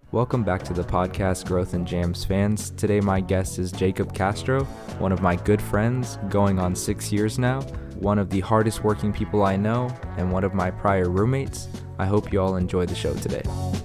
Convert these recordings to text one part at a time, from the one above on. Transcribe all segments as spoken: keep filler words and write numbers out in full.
Welcome back to the podcast Growth and Jams fans. Today my guest is Jacob Castro, one of my good friends, going on six years now, one of the hardest working people I know, and one of my prior roommates. I hope you all enjoy the show today.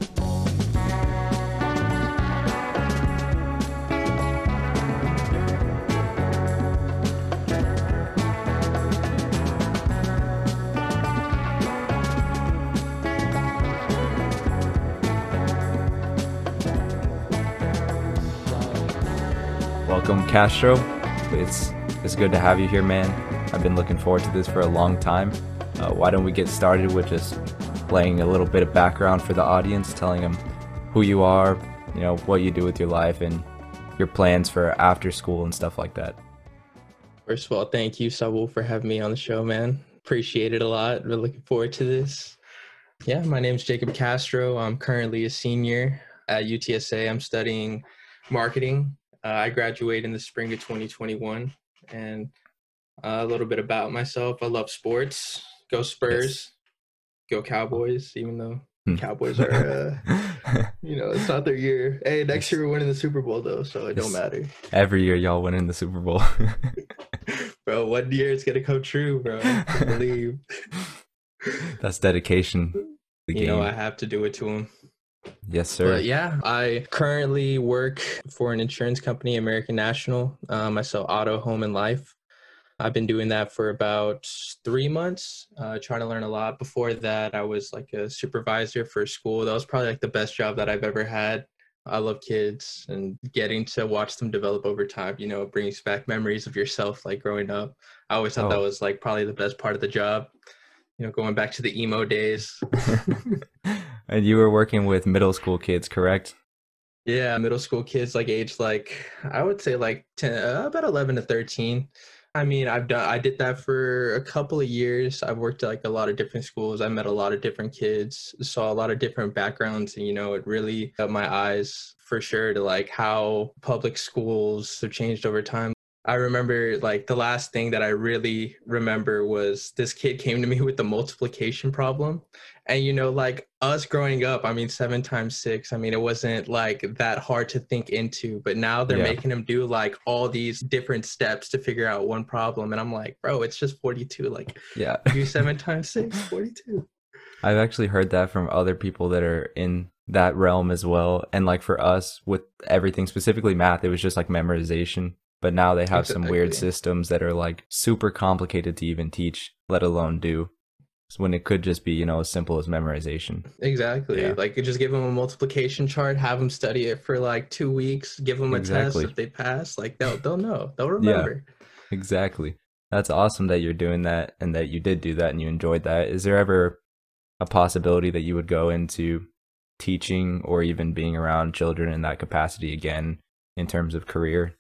Welcome, Castro. It's it's good to have you here, man. I've been looking forward to this for a long time. Uh, why don't we get started with just playing a little bit of background for the audience, telling them who you are, you know, what you do with your life, and your plans for after school and stuff like that. First of all, thank you, Saul, for having me on the show, man. Appreciate it a lot. We're looking forward to this. Yeah, my name's Jacob Castro. I'm currently a senior at U T S A. I'm studying marketing. Uh, I graduated in the spring of twenty twenty-one, and uh, a little bit about myself. I love sports. Go Spurs. Yes. Go Cowboys, even though hmm. Cowboys are, uh, you know, it's not their year. Hey, next year we're winning the Super Bowl, though, so it don't matter. Every year y'all winning the Super Bowl. Bro, one year it's going to come true, bro. I believe. That's dedication. The you game. know, I have to do it to them. Yes, sir. But yeah, I currently work for an insurance company, American National. Um, I sell auto, home, and life. I've been doing that for about three months, uh, trying to learn a lot. Before that, I was like a supervisor for a school. That was probably like the best job that I've ever had. I love kids and getting to watch them develop over time, you know, it brings back memories of yourself, like growing up. I always thought oh. that was like probably the best part of the job, you know, going back to the emo days. And you were working with middle school kids, correct? Yeah, middle school kids, like age, like I would say like ten, uh, about eleven to thirteen. I mean, I've done, I did that for a couple of years. I've worked at like a lot of different schools. I met a lot of different kids, saw a lot of different backgrounds, and you know, it really got my eyes for sure to like how public schools have changed over time. I remember like the last thing that I really remember was this kid came to me with the multiplication problem. And, you know, like us growing up, I mean, seven times six, I mean, it wasn't like that hard to think into, but now they're yeah. making him do like all these different steps to figure out one problem. And I'm like, bro, it's just forty-two. Like, yeah, do seven times six, forty-two. I've actually heard that from other people that are in that realm as well. And like for us with everything, specifically math, it was just like memorization. But now they have exactly. some weird systems that are like super complicated to even teach, let alone do. When it could just be, you know, as simple as memorization. Exactly. Yeah. Like, just give them a multiplication chart, have them study it for like two weeks, give them a exactly. test. If they pass, like they'll they'll know, they'll remember. Yeah, exactly. That's awesome that you're doing that and that you did do that and you enjoyed that. Is there ever a possibility that you would go into teaching or even being around children in that capacity again in terms of career?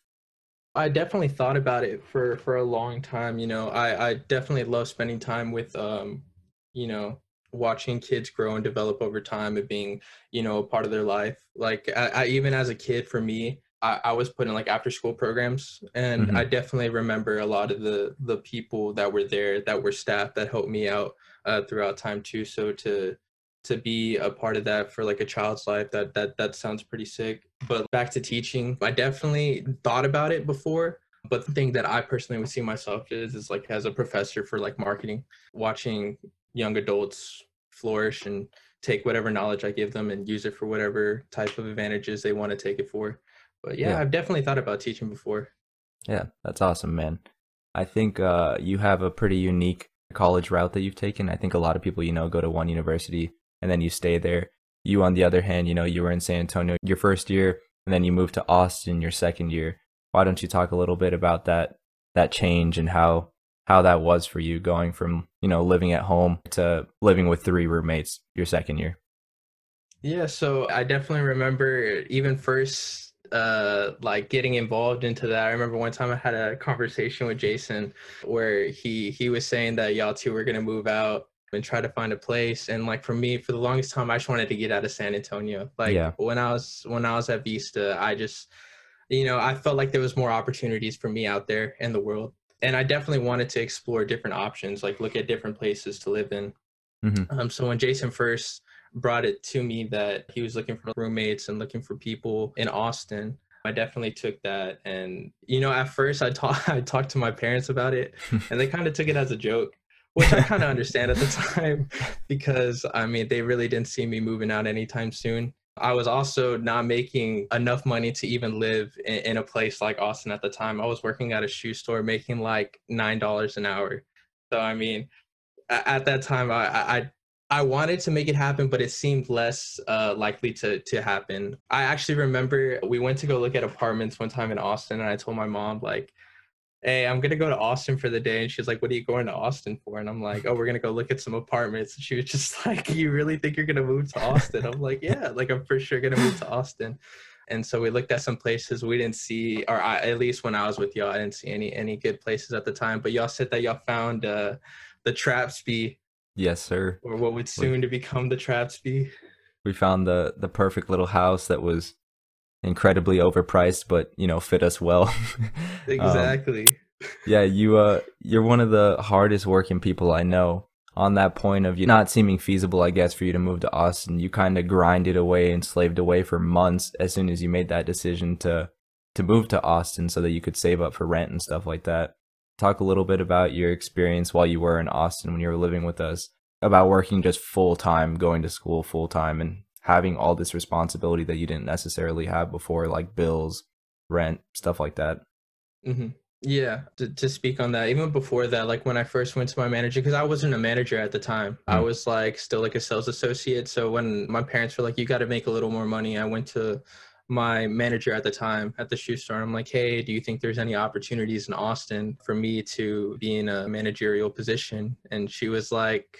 I definitely thought about it for, for a long time. You know, I, I definitely love spending time with, um, you know, watching kids grow and develop over time and being, you know, a part of their life. Like I, I even as a kid, for me, I, I was put in like after school programs, and mm-hmm. I definitely remember a lot of the, the people that were there, that were staff that helped me out uh, throughout time too. So to, to be a part of that for like a child's life, that that that sounds pretty sick. But back to teaching, I definitely thought about it before, but the thing that I personally would see myself is is like as a professor for like marketing, watching young adults flourish and take whatever knowledge I give them and use it for whatever type of advantages they want to take it for. But yeah, yeah. I've definitely thought about teaching before. Yeah, that's awesome, man. I think uh you have a pretty unique college route that you've taken. I think a lot of people, you know, go to one university and then you stay there. You, on the other hand, you know, you were in San Antonio your first year, and then you moved to Austin your second year. Why don't you talk a little bit about that that change and how how that was for you going from, you know, living at home to living with three roommates your second year? Yeah, so I definitely remember even first, uh, like getting involved into that. I remember one time I had a conversation with Jason where he he was saying that y'all two were gonna move out and try to find a place. And like for me, for the longest time, I just wanted to get out of San Antonio. Like yeah. when I was when I was at Vista, I just, you know, I felt like there was more opportunities for me out there in the world. And I definitely wanted to explore different options, like look at different places to live in. Mm-hmm. Um, so when Jason first brought it to me that he was looking for roommates and looking for people in Austin. I definitely took that. And, you know, at first I talked I talked to my parents about it and they kind of took it as a joke, which I kind of understand at the time because I mean, they really didn't see me moving out anytime soon. I was also not making enough money to even live in, in a place like Austin at the time. I was working at a shoe store making like nine dollars an hour. So I mean, at that time I, I I wanted to make it happen, but it seemed less uh, likely to to happen. I actually remember we went to go look at apartments one time in Austin, and I told my mom like, "Hey, I'm gonna go to Austin for the day," and she's like, "What are you going to Austin for?" And I'm like, "Oh, we're gonna go look at some apartments." And she was just like, "You really think you're gonna move to Austin?" I'm like, "Yeah, like I'm for sure gonna move to Austin." And so we looked at some places. We didn't see, or I, at least when I was with y'all, I didn't see any any good places at the time. But y'all said that y'all found uh, the Trapsby, Yes, sir. or what would We soon to become the Trapsby. we found the the perfect little house that was incredibly overpriced, but you know, fit us well. um, Exactly. yeah, you uh, you're one of the hardest working people I know. On that point of you not seeming feasible, I guess, for you to move to Austin, you kind of grinded away and slaved away for months as soon as you made that decision to to move to Austin so that you could save up for rent and stuff like that. Talk a little bit about your experience while you were in Austin when you were living with us, about working just full time, going to school full time, and having all this responsibility that you didn't necessarily have before, like bills, rent, stuff like that. hmm Yeah, to, to speak on that, even before that, like when I first went to my manager, because I wasn't a manager at the time, I Mm. was like still like a sales associate. So when my parents were like, "You got to make a little more money," I went to my manager at the time at the shoe store. And I'm like, "Hey, do you think there's any opportunities in Austin for me to be in a managerial position?" And she was like,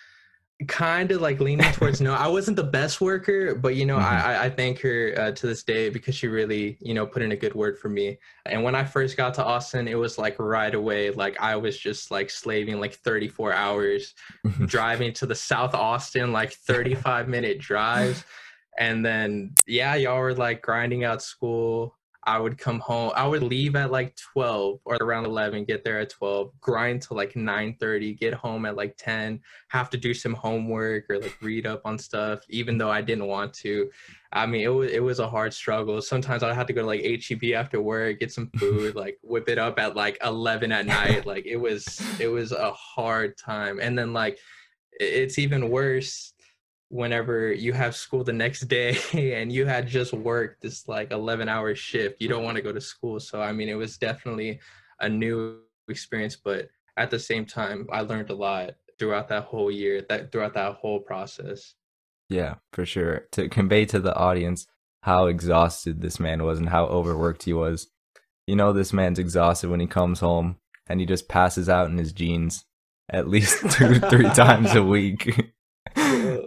kind of like leaning towards no. I wasn't the best worker, but you know, hmm I I thank her uh, to this day because she really, you know, put in a good word for me. And when I first got to Austin, it was like right away, like I was just like slaving like thirty-four hours, driving to the South Austin, like thirty-five minute drives. And then yeah, y'all were like grinding out school. I would come home. I would leave at like twelve or around eleven, get there at twelve, grind to like nine thirty, get home at like ten, have to do some homework or like read up on stuff, even though I didn't want to. I mean, it was it was a hard struggle. Sometimes I had to go to like H E B after work, get some food, like whip it up at like eleven at night. Like it was it was a hard time. And then like it's even worse whenever you have school the next day and you had just worked this like eleven hour shift. You don't want to go to school. So I mean, it was definitely a new experience, but at the same time I learned a lot throughout that whole year, that throughout that whole process. Yeah, for sure. To convey to the audience how exhausted this man was and how overworked he was. You know, this man's exhausted when he comes home and he just passes out in his jeans at least two, three times a week. uh,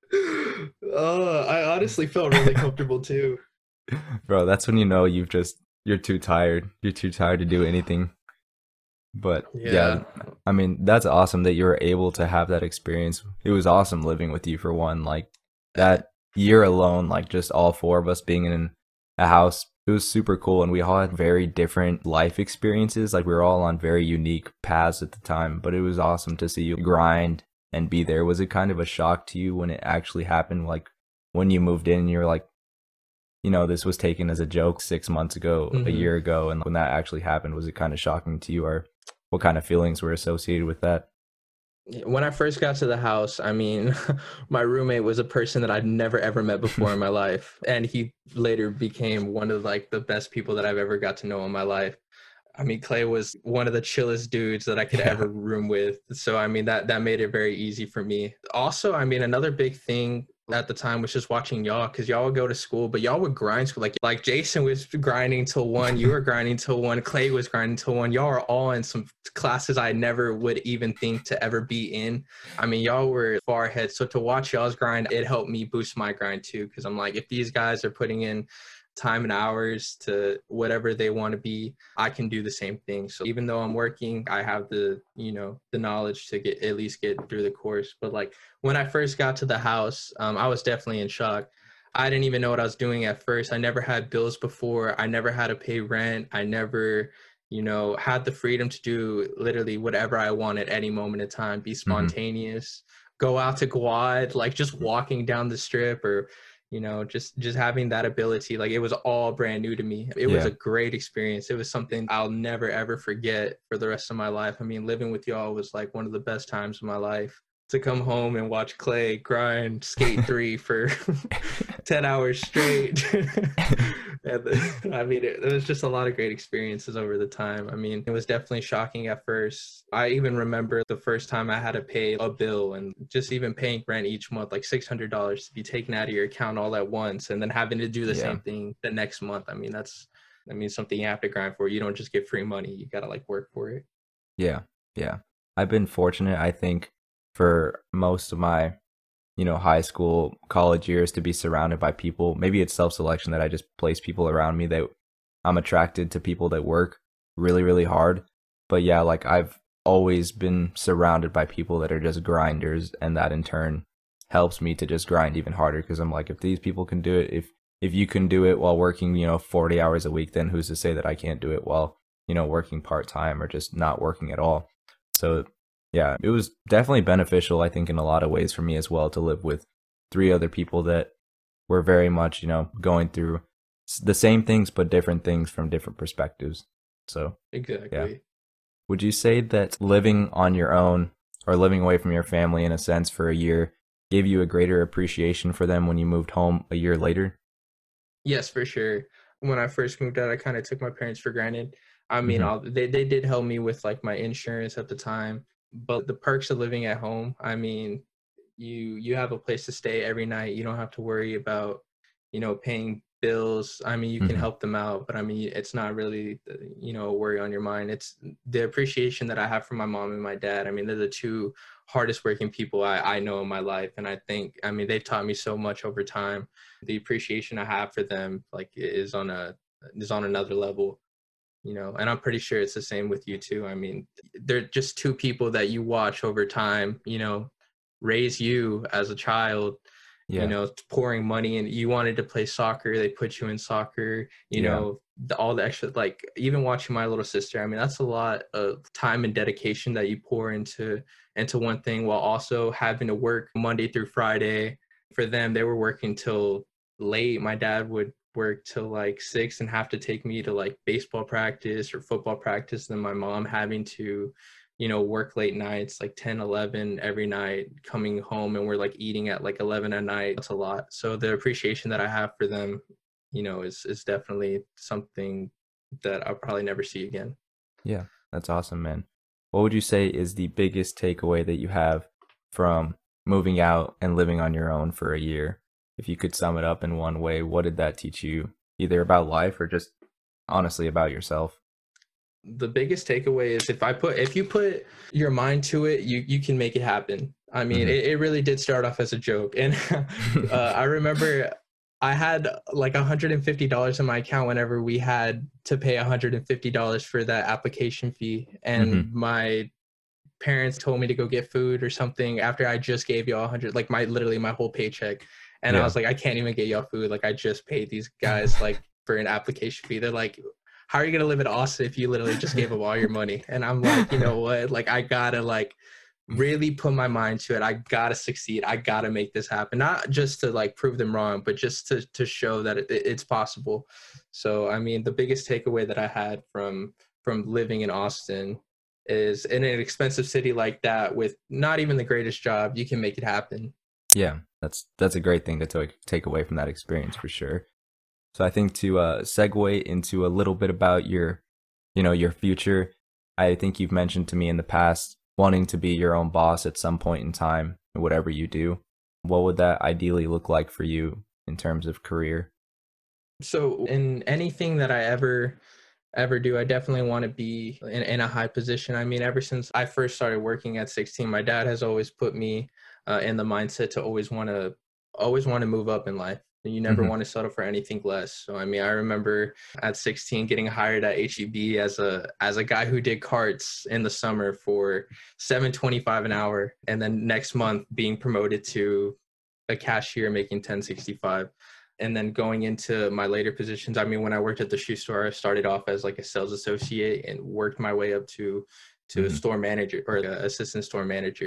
I honestly felt really comfortable too. Bro, that's when you know you've just, you're too tired. You're too tired to do anything. But yeah, Yeah. I mean, that's awesome that you were able to have that experience. It was awesome living with you for one. Like that year alone, like just all four of us being in a house, it was super cool. And we all had very different life experiences. Like we were all on very unique paths at the time, but it was awesome to see you grind and be there. Was it kind of a shock to you when it actually happened? Like when you moved in, you were like, you know, this was taken as a joke six months ago, a hmm year ago. And when that actually happened, was it kind of shocking to you, or what kind of feelings were associated with that? When I first got to the house, I mean, my roommate was a person that I'd never ever met before in my life, and he later became one of like the best people that I've ever got to know in my life. I mean, Clay was one of the chillest dudes that I could Yeah. ever room with. So, I mean, that that made it very easy for me. Also, I mean, another big thing at the time was just watching y'all, because y'all would go to school, but y'all would grind school. Like, like Jason was grinding till one, you were grinding till one, Clay was grinding till one. Y'all are all in some classes I never would even think to ever be in. I mean, y'all were far ahead. So to watch y'all's grind, it helped me boost my grind too, because I'm like, if these guys are putting in time and hours to whatever they want to be, I can do the same thing. So even though I'm working, I have the, you know, the knowledge to get at least get through the course. But like when I first got to the house, um, I was definitely in shock. I didn't even know what I was doing at first. I never had bills before. I never had to pay rent. I never, you know, had the freedom to do literally whatever I want at any moment in time, be hmm spontaneous. go out to Quad, like just walking down the strip, or you know, just just having that ability. Like it was all brand new to me. It was Yeah. a great experience. It was something I'll never ever forget for the rest of my life. I mean, living with y'all was like one of the best times of my life. To come home and watch Clay grind skate three for ten hours straight. And then, I mean, it, it was just a lot of great experiences over the time. I mean, it was definitely shocking at first. I even remember the first time I had to pay a bill, and just even paying rent each month, like six hundred dollars to be taken out of your account all at once, and then having to do the Yeah. same thing the next month. I mean, that's, I mean, something you have to grind for. You don't just get free money. You got to like work for it. Yeah. Yeah. I've been fortunate, I think, for most of my, you know, high school, college years to be surrounded by people. Maybe it's self-selection that I just place people around me that I'm attracted to people that work really, really hard. But yeah, like I've always been surrounded by people that are just grinders, and that in turn helps me to just grind even harder, because I'm like, if these people can do it, if if you can do it while working, you know, forty hours a week, then who's to say that I can't do it while, you know, working part-time or just not working at all. So yeah, it was definitely beneficial, I think, in a lot of ways for me as well, to live with three other people that were very much, you know, going through the same things, but different things from different perspectives. So, Exactly. yeah. Would you say that living on your own or living away from your family in a sense for a year gave you a greater appreciation for them when you moved home a year later? Yes, for sure. When I first moved out, I kind of took my parents for granted. I mean, Mm-hmm. all, they, they did help me with like my insurance at the time, but the perks of living at home, I mean, you you have a place to stay every night. You don't have to worry about, you know, paying bills. I mean, you can Mm-hmm. help them out, but I mean, it's not really, uh, you know, a worry on your mind. It's the appreciation that I have for my mom and my dad. I mean, they're the two hardest working people I, I know in my life. And I think, I mean, they've taught me so much over time. The appreciation I have for them, like, is on a, is on another level, you know, and I'm pretty sure it's the same with you too. I mean, they're just two people that you watch over time, you know, raise you as a child, you Yeah. know, pouring money, and you wanted to play soccer, they put you in soccer, you Yeah. know, the, all the extra, like even watching my little sister, I mean, that's a lot of time and dedication that you pour into into one thing, while also having to work Monday through Friday. For them, they were working till late. My dad would work till like six and have to take me to like baseball practice or football practice. Then my mom having to, you know, work late nights, like ten, eleven every night, coming home, and we're like eating at like eleven at night. That's a lot. So the appreciation that I have for them, you know, is is definitely something that I'll probably never see again. Yeah. That's awesome, man. What would you say is the biggest takeaway that you have from moving out and living on your own for a year? If you could sum it up in one way, what did that teach you, either about life or just honestly about yourself? The biggest takeaway is, if I put if you put your mind to it, you you can make it happen. I mean, Mm-hmm. it, it really did start off as a joke. And uh, I remember I had like one hundred fifty dollars in my account whenever we had to pay one hundred fifty dollars for that application fee, Mm-hmm. and my parents told me to go get food or something after I just gave y'all one hundred, like my literally my whole paycheck. And I Yeah. was like, I can't even get y'all food, like I just paid these guys like for an application fee. They're like, how are you gonna live in Austin if you literally just gave them all your money? And I'm like, you know what, like I gotta like really put my mind to it. I gotta succeed. I gotta make this happen, not just to like prove them wrong, but just to to show that it, it's possible. So I mean, the biggest takeaway that I had from from living in Austin is, in an expensive city like that with not even the greatest job, you can make it happen. Yeah, that's that's a great thing to take take away from that experience for sure. So I think to uh, segue into a little bit about your, you know, your future. I think you've mentioned to me in the past wanting to be your own boss at some point in time, whatever you do. What would that ideally look like for you in terms of career? So in anything that I ever ever do, I definitely want to be in, in a high position. I mean, ever since I first started working at sixteen, my dad has always put me uh, in the mindset to always want to always want to move up in life. You never Hmm. want to settle for anything less. So I mean, I remember at sixteen getting hired at H E B as a as a guy who did carts in the summer for seven twenty-five an hour, and then next month being promoted to a cashier making ten sixty-five. And then going into my later positions, I mean, when I worked at the shoe store, I started off as like a sales associate and worked my way up to to a Hmm. store manager or a assistant store manager.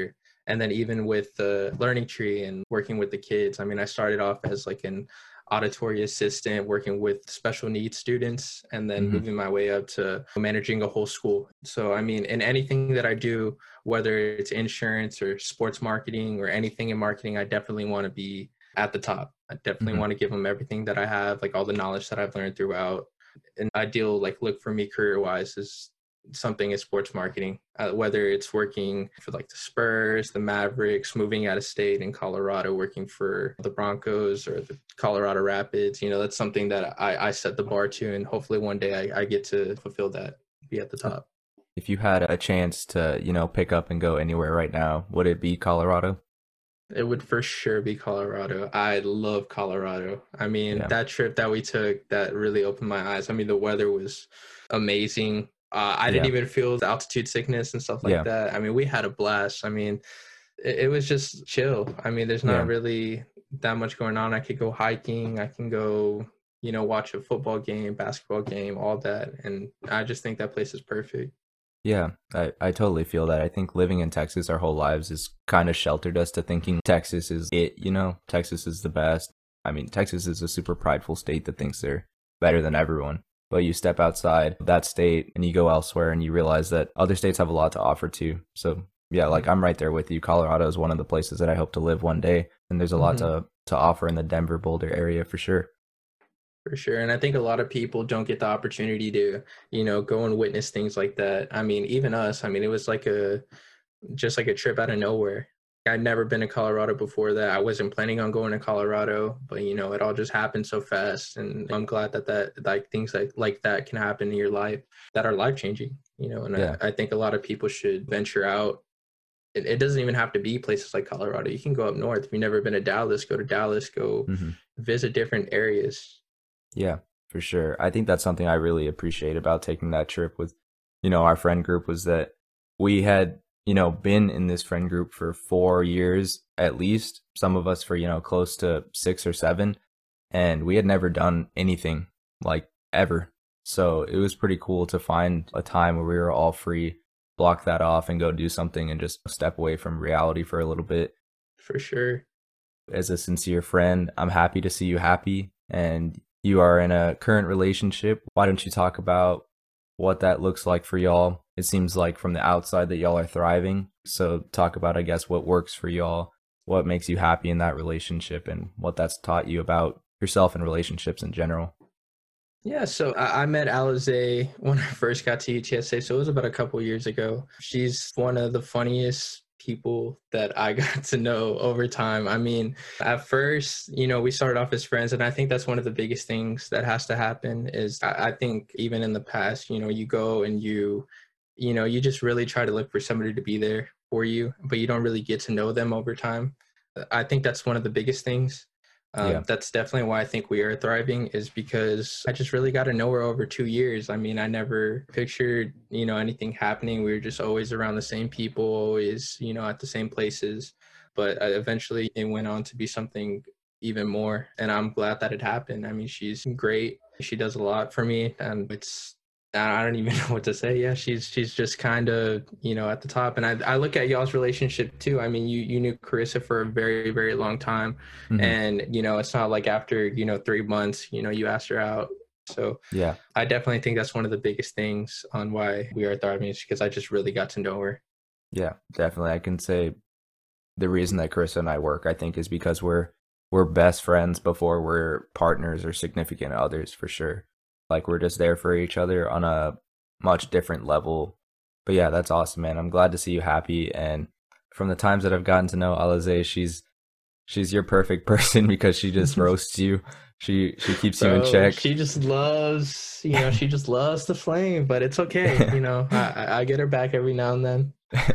And then even with the Learning Tree and working with the kids, I mean, I started off as like an auditory assistant working with special needs students, and then Hmm. moving my way up to managing a whole school. So, I mean, in anything that I do, whether it's insurance or sports marketing or anything in marketing, I definitely want to be at the top. I definitely Hmm. want to give them everything that I have, like all the knowledge that I've learned throughout. An ideal like look for me career wise is something in sports marketing, uh, whether it's working for like the Spurs, the Mavericks, moving out of state in Colorado, working for the Broncos or the Colorado Rapids. You know, that's something that I, I set the bar to, and hopefully one day I, I get to fulfill that, be at the top. If you had a chance to, you know, pick up and go anywhere right now, would it be Colorado? It would for sure be Colorado. I love Colorado. I mean, Yeah. that trip that we took, that really opened my eyes. I mean, the weather was amazing. Uh, I didn't Yeah. even feel the altitude sickness and stuff like Yeah. that. I mean, we had a blast. I mean, it, it was just chill. I mean, there's not Yeah. really that much going on. I could go hiking. I can go, you know, watch a football game, basketball game, all that. And I just think that place is perfect. Yeah, I, I totally feel that. I think living in Texas our whole lives has kind of sheltered us to thinking Texas is it, you know? Texas is the best. I mean, Texas is a super prideful state that thinks they're better than everyone. But you step outside that state and you go elsewhere and you realize that other states have a lot to offer too. So, yeah, like I'm right there with you. Colorado is one of the places that I hope to live one day. And there's a lot Mm-hmm. to, to offer in the Denver, Boulder area for sure. For sure. And I think a lot of people don't get the opportunity to, you know, go and witness things like that. I mean, even us, I mean, it was like a, just like a trip out of nowhere. I'd never been to Colorado before that. I wasn't planning on going to Colorado, but you know, it all just happened so fast. And I'm glad that that like things like, like that can happen in your life that are life changing, you know, and Yeah. I, I think a lot of people should venture out. It, it doesn't even have to be places like Colorado. You can go up north. If you've never been to Dallas, go to Dallas, go Hmm. visit different areas. Yeah, for sure. I think that's something I really appreciate about taking that trip with, you know, our friend group was that we had, you know, been in this friend group for four years at least, some of us for, you know, close to six or seven, and we had never done anything like ever. So it was pretty cool to find a time where we were all free, block that off and go do something and just step away from reality for a little bit. For sure. As a sincere friend, I'm happy to see you happy and you are in a current relationship. Why don't you talk about what that looks like for y'all? It seems like from the outside that y'all are thriving. So talk about, I guess, what works for y'all, what makes you happy in that relationship, and what that's taught you about yourself and relationships in general. Yeah, so I, I met Alize when I first got to U T S A, so it was about a couple years ago. She's one of the funniest people that I got to know over time. I mean, at first, you know, we started off as friends, and I think that's one of the biggest things that has to happen is I, I think even in the past, you know, you go and you, you know, you just really try to look for somebody to be there for you, but you don't really get to know them over time. I think that's one of the biggest things. Yeah. Um, that's definitely why I think we are thriving is because I just really got to know her over two years. I mean, I never pictured, you know, anything happening. We were just always around the same people, always, you know, at the same places. But uh, eventually it went on to be something even more. And I'm glad that it happened. I mean, she's great. She does a lot for me. And it's, I don't even know what to say. Yeah, she's she's just kind of, you know, at the top. And I, I look at y'all's relationship too. I mean, you you knew Carissa for a very, very long time. Hmm. And, you know, it's not like after, you know, three months, you know, you asked her out. So Yeah. I definitely think that's one of the biggest things on why we are thriving is because I just really got to know her. Yeah, definitely. I can say the reason that Carissa and I work, I think, is because we're we're best friends before we're partners or significant others for sure. Like we're just there for each other on a much different level. But yeah, that's awesome, man. I'm glad to see you happy. And from the times that I've gotten to know Alize, she's she's your perfect person because she just roasts you. She she keeps you in Bro, check. she just loves, you know, she just loves the flame, but it's okay. You know, I, I I get her back every now and then.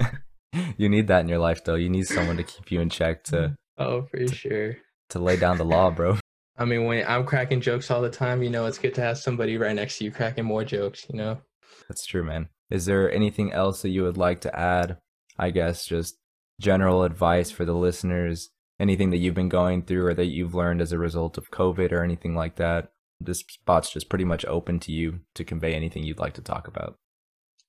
You need that in your life, though. You need someone to keep you in check to Oh, for sure. to lay down the law, bro. I mean, when I'm cracking jokes all the time, you know, it's good to have somebody right next to you cracking more jokes, you know? That's true, man. Is there anything else that you would like to add? I guess just general advice for the listeners, anything that you've been going through or that you've learned as a result of COVID or anything like that. This spot's just pretty much open to you to convey anything you'd like to talk about.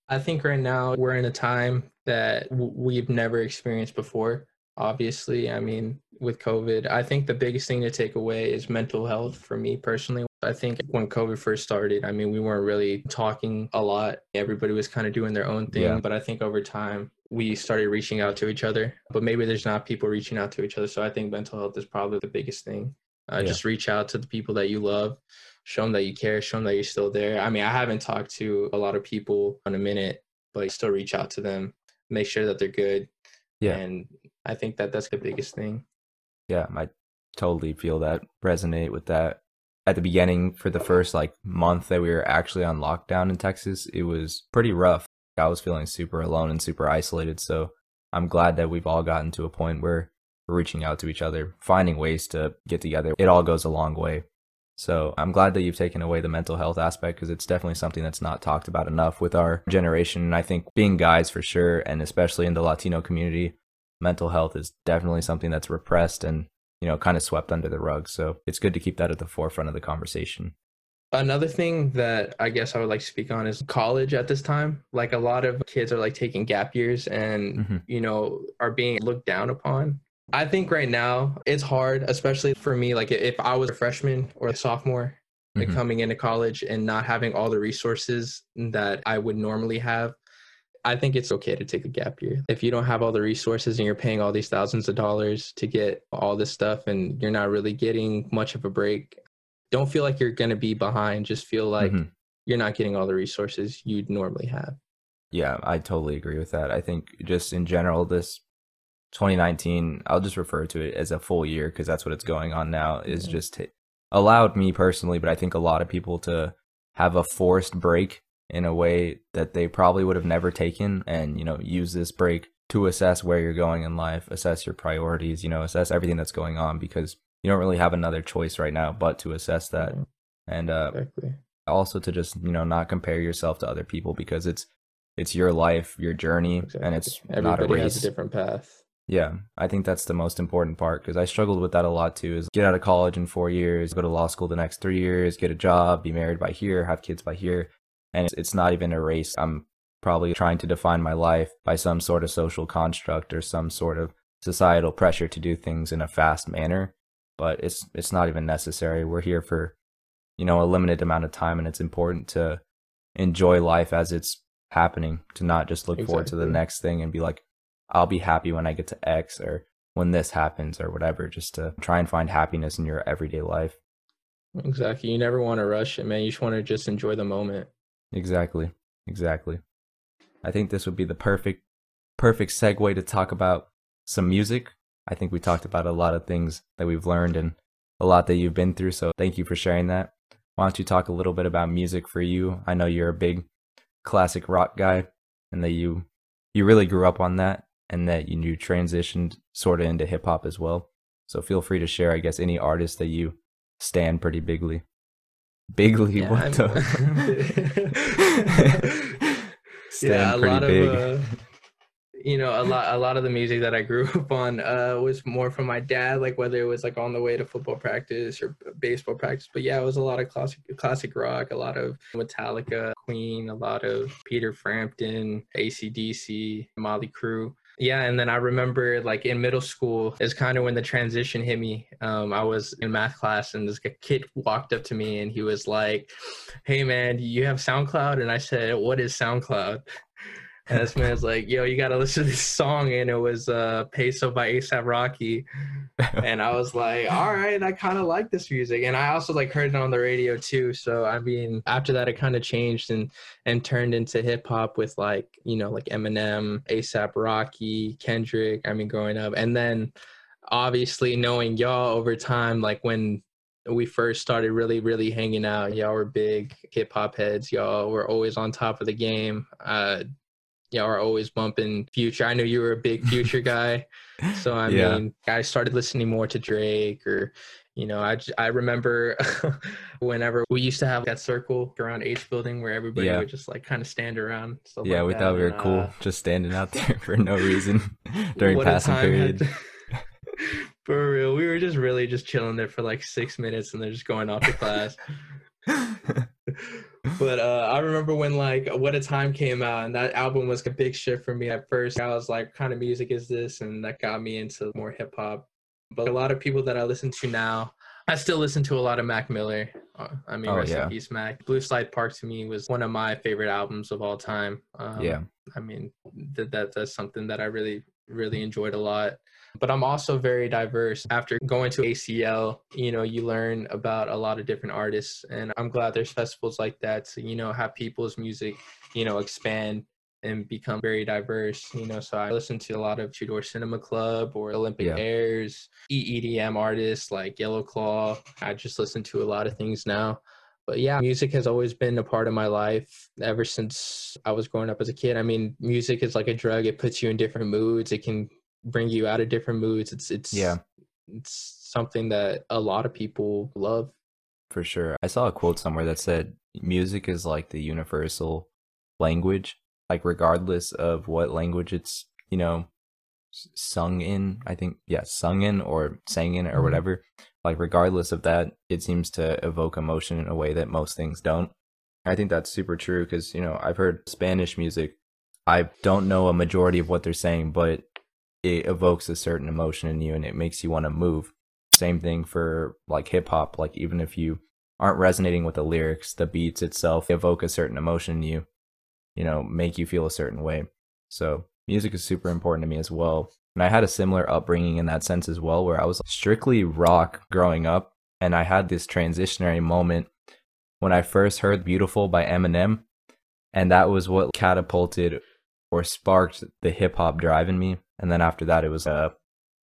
I think right now we're in a time that w- we've never experienced before. Obviously, I mean, with COVID, I think the biggest thing to take away is mental health for me personally. I think when COVID first started, I mean, we weren't really talking a lot. Everybody was kind of doing their own Yeah, thing. But I think over time, we started reaching out to each other. But maybe there's not people reaching out to each other. So I think mental health is probably the biggest thing. Uh, yeah, just reach out to the people that you love, show them that you care, show them that you're still there. I mean, I haven't talked to a lot of people in a minute, but still reach out to them, make sure that they're good. yeah, And I think that that's the biggest thing. yeah. I totally feel that, resonate with that. At the beginning, for the first like month that we were actually on lockdown in Texas, it was pretty rough. I was feeling super alone and super isolated. So I'm glad that we've all gotten to a point where we're reaching out to each other, finding ways to get together. It all goes a long way. So I'm glad that you've taken away the mental health aspect, because it's definitely something that's not talked about enough with our generation. And I think being guys for sure, and especially in the Latino community, mental health is definitely something that's repressed and, you know, kind of swept under the rug. So it's good to keep that at the forefront of the conversation. Another thing that I guess I would like to speak on is college at this time. Like a lot of kids are like taking gap years and, Hmm. you know, are being looked down upon. I think right now it's hard, especially for me. Like if I was a freshman or a sophomore uh, Hmm. coming into college and not having all the resources that I would normally have, I think it's okay to take a gap year. If you don't have all the resources and you're paying all these thousands of dollars to get all this stuff and you're not really getting much of a break, don't feel like you're going to be behind. Just feel like Hmm. you're not getting all the resources you'd normally have. Yeah, I totally agree with that. I think just in general, this twenty nineteen, I'll just refer to it as a full year because that's what it's going on now, is Yeah. just allowed me personally, but I think a lot of people to have a forced break in a way that they probably would have never taken, and, you know, use this break to assess where you're going in life, assess your priorities, you know, assess everything that's going on, because you don't really have another choice right now but to assess that. Yeah, And uh, exactly. also to just, you know, not compare yourself to other people, because it's it's your life, your journey, and Exactly. it's not a Everybody has a race. different path. Yeah, I think that's the most important part, because I struggled with that a lot too. Is get out of college in four years, go to law school the next three years, get a job, be married by here, have kids by here, and it's, it's not even a race. I'm probably trying to define my life by some sort of social construct or some sort of societal pressure to do things in a fast manner, but it's it's not even necessary. We're here for, you know, a limited amount of time, and it's important to enjoy life as it's happening, to not just look forward to the Exactly. next thing and be like, I'll be happy when I get to X or when this happens or whatever, just to try and find happiness in your everyday life. Exactly. You never want to rush it, man. You just want to just enjoy the moment. Exactly. Exactly. I think this would be the perfect perfect segue to talk about some music. I think we talked about a lot of things that we've learned and a lot that you've been through, so thank you for sharing that. Why don't you talk a little bit about music for you? I know you're a big classic rock guy, and that you you really grew up on that, and that you, you transitioned sort of into hip hop as well. So feel free to share, I guess, any artist that you stand pretty bigly. Bigly, Yeah, what I'm the? yeah, Stand a pretty lot of big. uh you know, a lot a lot of the music that I grew up on uh was more from my dad, like whether it was like on the way to football practice or baseball practice. But yeah, it was a lot of classic classic rock, a lot of Metallica, Queen, a lot of Peter Frampton, A C D C, Motley Crue. Yeah, and then I remember like in middle school is kind of when the transition hit me. Um, I was in math class and this kid walked up to me and he was like, "Hey man, do you have SoundCloud?" And I said, "What is SoundCloud?" And this man's like, "Yo, you gotta listen to this song," and it was uh, "Peso" by ASAP Rocky. And I was like, "All right, I kind of like this music," and I also like heard it on the radio too. So I mean, after that, it kind of changed and and turned into hip hop with like you know like Eminem, ASAP Rocky, Kendrick. I mean, growing up, and then obviously knowing y'all over time, like when we first started really really hanging out, y'all were big hip hop heads. Y'all were always on top of the game. Uh, y'all are always bumping Future. I know you were a big Future guy. So, I Yeah. mean, I started listening more to Drake or, you know, I, I remember whenever we used to have that circle around H building where everybody Yeah. would just like kind of stand around, stuff Yeah, like we thought that. we were And cool uh, just standing out there for no reason during what a passing time had period. to, for real. We were just really just chilling there for like six minutes and they're just going off to class. But uh, I remember when like What a Time came out, and that album was a big shift for me. At first, I was like, "What kind of music is this?" And that got me into more hip hop. But a lot of people that I listen to now, I still listen to a lot of Mac Miller. Uh, I mean, Oh rest in yeah, peace, Mac. Blue Slide Park to me was one of my favorite albums of all time. yeah, Um, I mean, that, that that's something that I really really enjoyed a lot. But I'm also very diverse. After going to A C L, you know, you learn about a lot of different artists, and I'm glad there's festivals like that to, you know, have people's music, you know, expand and become very diverse. You know, so I listen to a lot of Two Door Cinema Club or Olympic yeah, Airs, E D M artists like Yellow Claw. I just listen to a lot of things now. But yeah, music has always been a part of my life ever since I was growing up as a kid. I mean, music is like a drug. It puts you in different moods. It can bring you out of different moods. It's yeah, it's it's something that a lot of people love. for sure. I saw a quote somewhere that said music is like the universal language, like regardless of what language it's, you know, s- sung in, I think, yeah, sung in or sang in or Mhm. whatever. Like regardless of that, it seems to evoke emotion in a way that most things don't. I think that's super true because, you know, I've heard Spanish music. I don't know a majority of what they're saying, but it evokes a certain emotion in you and it makes you want to move. Same thing for like hip hop. Like even if you aren't resonating with the lyrics, the beats itself evoke a certain emotion in you, you know, make you feel a certain way. So music is super important to me as well. And I had a similar upbringing in that sense as well, where I was strictly rock growing up. And I had this transitionary moment when I first heard Beautiful by Eminem. And that was what catapulted or sparked the hip hop drive in me. And then after that, it was a,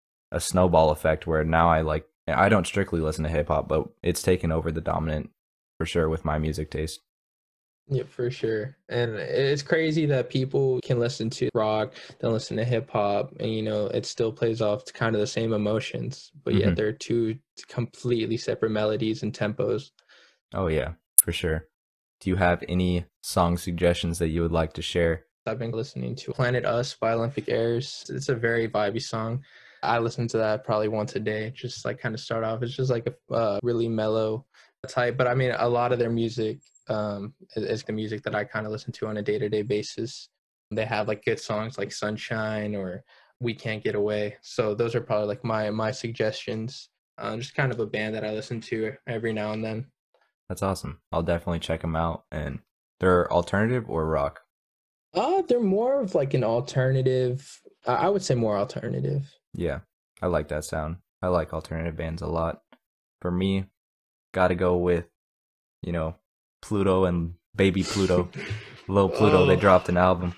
a snowball effect where now I like, I don't strictly listen to hip hop, but it's taken over the dominant for sure with my music taste. Yeah, for sure. And it's crazy that people can listen to rock, then listen to hip hop, and you know, it still plays off kind of the same emotions, but yet Hmm. they're two completely separate melodies and tempos. Oh, yeah, for sure. Do you have any song suggestions that you would like to share? I've been listening to Planet Us by Olympic Airs. It's a very vibey song. I listen to that probably once a day, just like kind of start off. It's just like a uh, really mellow type, but I mean, a lot of their music um, is, is the music that I kind of listen to on a day to day basis. They have like good songs like Sunshine or We Can't Get Away. So those are probably like my my suggestions. Uh, just kind of a band that I listen to every now and then. That's awesome. I'll definitely check them out. And they're alternative or rock? Uh, they're more of like an alternative. I I would say more alternative. Yeah, I like that sound. I like alternative bands a lot. For me, gotta go with, you know, Pluto and Baby Pluto. Lil Pluto, they Oh, dropped an album.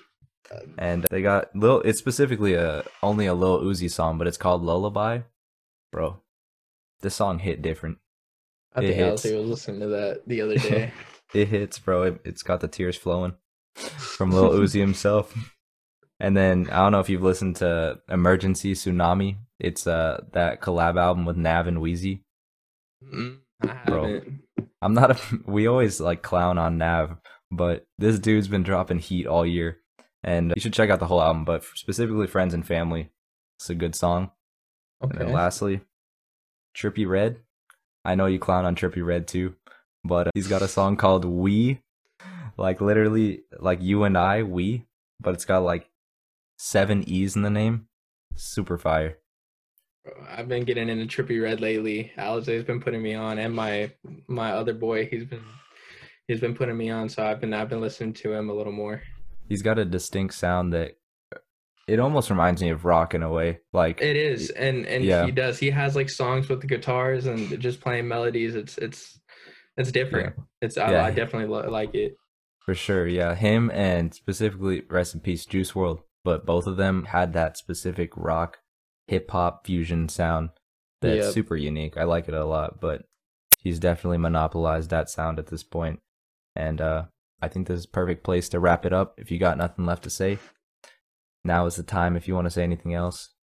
And they got Lil, it's specifically a only a Lil Uzi song, but it's called Lullaby. Bro, this song hit different. I It think Alex hits. was listening to that the other day. It hits, bro. It, it's got the tears flowing from Lil Uzi himself. And then I don't know if you've listened to Emergency Tsunami. It's uh that collab album with Nav and Wheezy. Mm, I Bro, haven't. I'm not a we always like clown on Nav, but this dude's been dropping heat all year. And you should check out the whole album, but specifically Friends and Family. It's a good song. And then Okay. lastly, Trippy Red. I know you clown on Trippy Red too, but uh, he's got a song called We, like literally like you and I, we, but it's got like seven E's in the name. Super fire. I've been getting into Trippy Red lately. Alize's been putting me on, and my my other boy, he's been he's been putting me on. So I've been I've been listening to him a little more. He's got a distinct sound that it almost reminds me of rock in a way. Like, It is, and and yeah, he does. He has like songs with the guitars and just playing melodies. It's it's it's yeah, different. It's I, I yeah, definitely lo- like it. for sure. Yeah, him and specifically rest in peace Juice World, but both of them had that specific rock hip hop fusion sound that's Yep. super unique. I like it a lot, but he's definitely monopolized that sound at this point. And uh I think this is a perfect place to wrap it up. If you got nothing left to say, now is the time if you want to say anything else.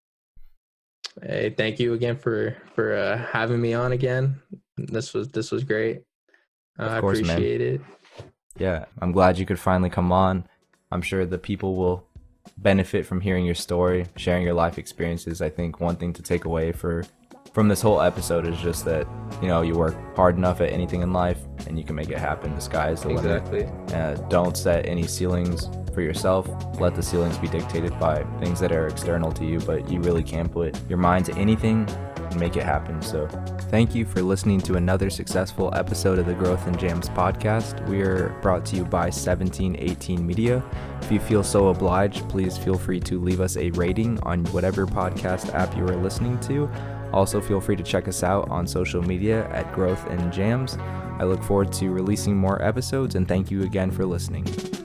Hey, thank you again for for uh, having me on again. This was this was great. Uh, Of I course, man. appreciate it. Yeah, I'm glad you could finally come on. I'm sure the people will benefit from hearing your story, sharing your life experiences. I think one thing to take away for from this whole episode is just that, you know, you work hard enough at anything in life and you can make it happen. The sky is the Exactly. limit. Uh, don't set any ceilings for yourself. Let the ceilings be dictated by things that are external to you, but you really can put your mind to anything and make it happen. So thank you for listening to another successful episode of the Growth and Jams podcast. We are brought to you by seventeen eighteen Media. If you feel so obliged, please feel free to leave us a rating on whatever podcast app you are listening to. Also, feel free to check us out on social media at Growth and Jams. I look forward to releasing more episodes, and thank you again for listening.